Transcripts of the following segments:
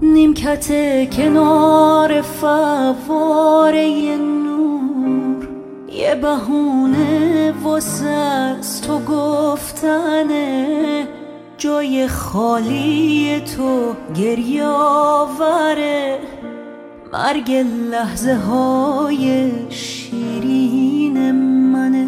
نیمکت کنار فواره نور، یه بهونه واسه از تو گفتنه، جای خالی تو گریه آوره، مرگ لحظه های شیرین منه.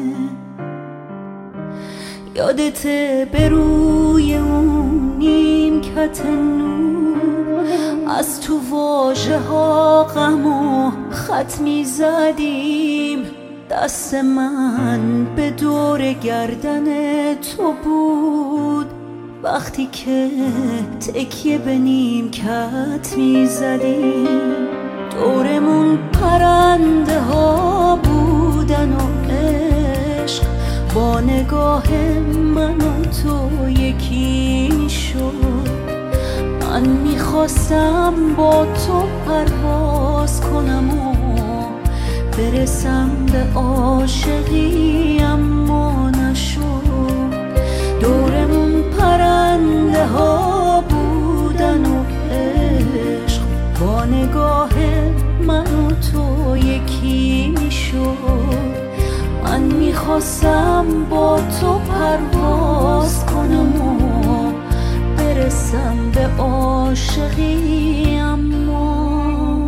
یادته به روی اون نیمکت نور از تو واژه ها غم و خط می زدیم، دست من به دور گردن تو بود وقتی که تکیه به نیمکت می زدیم. دورمون پرنده ها بودن و عشق با نگاه من و تو یکی می شد. من میخواستم با تو پرواز کنم و برسم به عاشقی اما نشد. دورمون پرنده ها بودن و عشق با نگاه من و تو یکی میشد. من میخواستم با تو پرواز کنم و برسم به عاشقی اما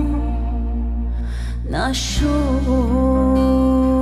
نشد.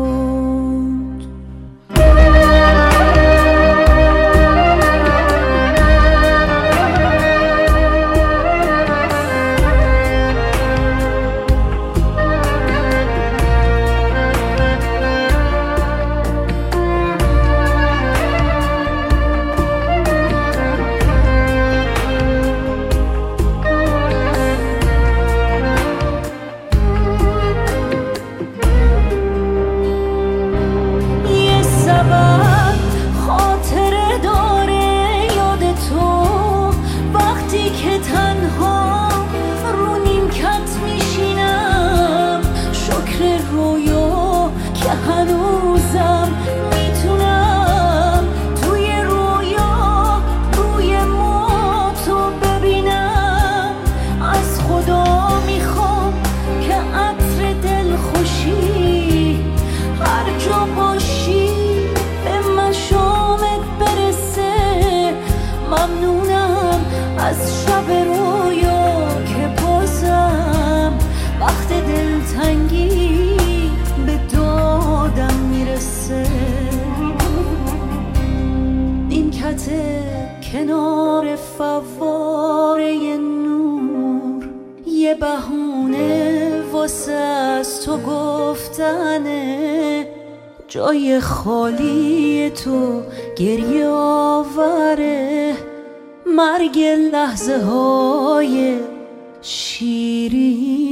که تنها رو نیمکت میشینم، شکر رویا که هنوزم میتونم توی رویا روی ما تو ببینم. از خدا میخوام که عطر دلخوشی هر جا باشی به مشامت برسه. ممنونم از شب رویا که بازم وقت دلتنگی به دادم میرسه. نیمکت کنار فواره نور، یه بهونه واسه از تو گفتنه، جای خالی تو گریه آوره، مرگ لحظه های شیرین